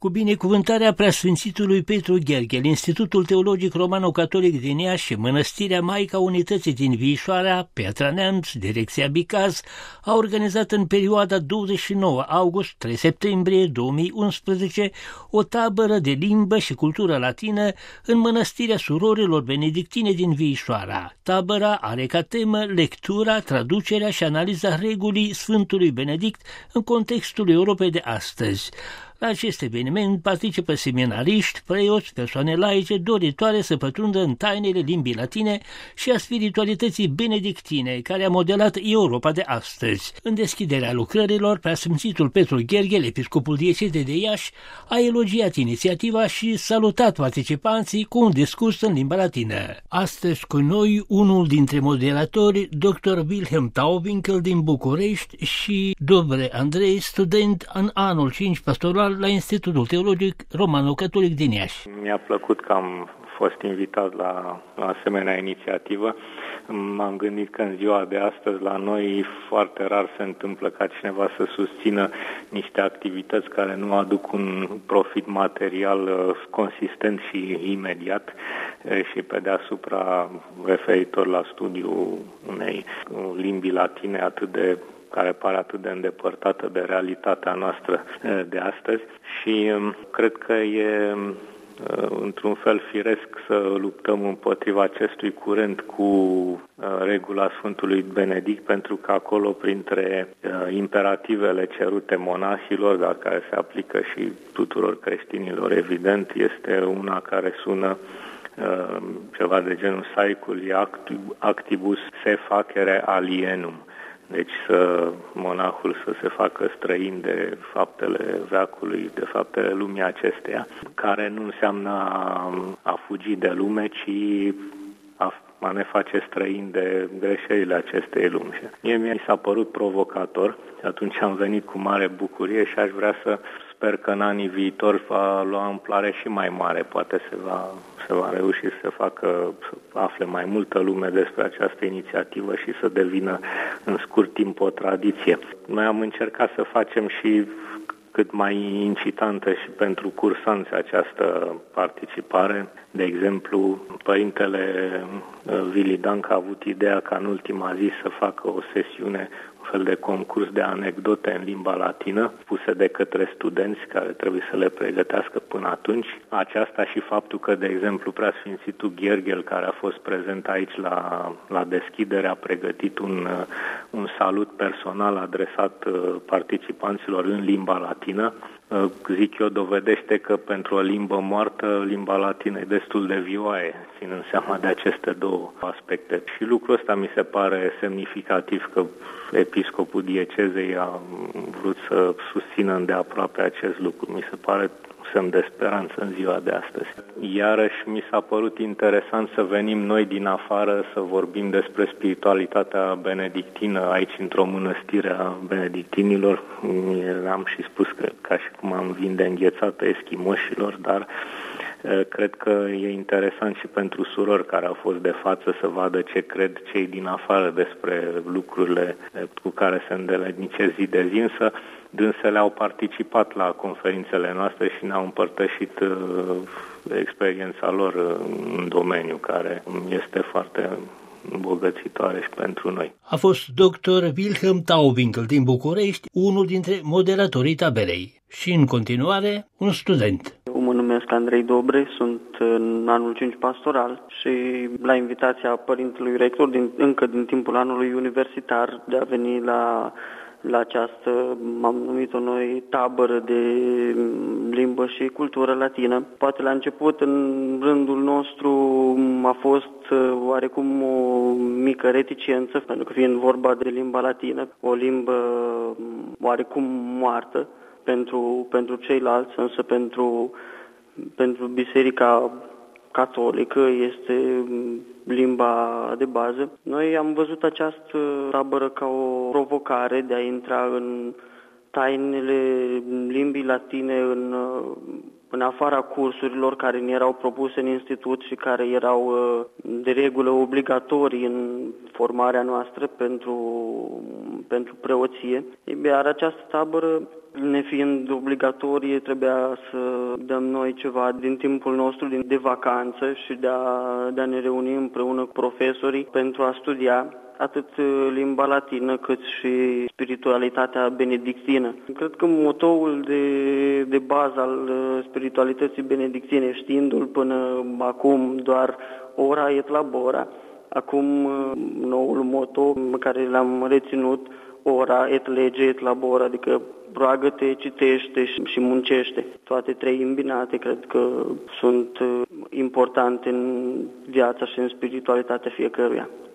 Cu binecuvântarea preasfințitului Petru Gherghel, Institutul Teologic Romano-Catolic din Iași și Mănăstirea Maica Unității din Viișoara, Piatra Neamț, Direcția Bicaz, a organizat în perioada 29 august-3 septembrie 2011 o tabără de limbă și cultură latină în Mănăstirea Surorilor Benedictine din Viișoara. Tabăra are ca temă lectura, traducerea și analiza regulii Sfântului Benedict în contextul Europei de astăzi. La acest eveniment participă seminariști, preoți, persoane laice doritoare să pătrundă în tainele limbii latine și a spiritualității benedictine, care a modelat Europa de astăzi. În deschiderea lucrărilor, preasfințitul Petru Gherghel, episcopul diecezei de Iași, a elogiat inițiativa și salutat participanții cu un discurs în limba latină. Astăzi cu noi unul dintre moderatori, dr. Wilhelm Taubinkel din București și Dobre Andrei, student în anul 5 pastoral la Institutul Teologic Romano-Catolic din Iași. Mi-a plăcut că am fost invitat la asemenea inițiativă. M-am gândit că în ziua de astăzi la noi foarte rar se întâmplă ca cineva să susțină niște activități care nu aduc un profit material consistent și imediat și pe deasupra referitor la studiul unei limbi latine care pare atât de îndepărtată de realitatea noastră de astăzi și cred că e într-un fel firesc să luptăm împotriva acestui curent cu regula Sfântului Benedict, pentru că acolo, printre imperativele cerute monahilor, dar care se aplică și tuturor creștinilor, evident, este una care sună ceva de genul saeculi actibus se facere alienum. Deci monahul să se facă străin de faptele veacului, de faptele lumii acesteia, care nu înseamnă a fugi de lume, ci a ne face străin de greșelile acestei lumi. Mie mi s-a părut provocator și atunci am venit cu mare bucurie și aș vrea să sper că în anii viitori va lua amploare și mai mare. Poate se va reuși să afle mai multă lume despre această inițiativă și să devină în scurt timp o tradiție. Noi am încercat să facem și cât mai incitantă și pentru cursanți această participare. De exemplu, părintele Vili Danca a avut ideea ca în ultima zi să facă o sesiune, un fel de concurs de anecdote în limba latină, puse de către studenți care trebuie să le pregătească până atunci. Aceasta și faptul că, de exemplu, preasfințitul Gherghel, care a fost prezent aici la deschidere, a pregătit un salut personal adresat participanților în limba latină. Zic eu, dovedește că pentru o limbă moartă, limba latină e destul de vioaie, ținând seama de aceste două aspecte. Și lucrul ăsta mi se pare semnificativ, că episcopul diecezei a vrut să susțină îndeaproape acest lucru. Mi se pare semn de speranță în ziua de astăzi. Iarăși mi s-a părut interesant să venim noi din afară să vorbim despre spiritualitatea benedictină aici într-o mănăstire a benedictinilor. Am și spus că ca și cum am vin de înghețată eschimoșilor, dar cred că e interesant și pentru surori care au fost de față să vadă ce cred cei din afară despre lucrurile cu care se îndeletnicesc zi de zi, însă dânsele au participat la conferințele noastre și ne-au împărtășit experiența lor în domeniu, care este foarte îmbogățitoare și pentru noi. A fost dr. Wilhelm Taubinkel din București, unul dintre moderatorii tabelei. Și în continuare, un student. Mă numesc Andrei Dobre, sunt în anul 5 pastoral și la invitația părintelui rector încă din timpul anului universitar de a veni la această, am numit-o noi, tabără de limbă și cultură latină. Poate la început, în rândul nostru, a fost oarecum o mică reticență, pentru că fiind vorba de limba latină, o limbă oarecum moartă pentru ceilalți, însă pentru Biserica Catolică este limba de bază. Noi am văzut această tabără ca o provocare de a intra în tainele limbii latine în afara cursurilor care ne erau propuse în institut și care erau de regulă obligatorii în formarea noastră pentru preoție. Iar această tabără nefiind obligatorie, trebuia să dăm noi ceva din timpul nostru de vacanță și de a ne reuni împreună cu profesorii pentru a studia atât limba latină cât și spiritualitatea benedictină. Cred că motoul de bază al spiritualității benedictine, știindu-l până acum doar ora et labora, acum noul moto pe care l-am reținut, ora et lege et labora, adică roagă-te, citește și muncește. Toate trei îmbinate cred că sunt importante în viața și în spiritualitatea fiecăruia.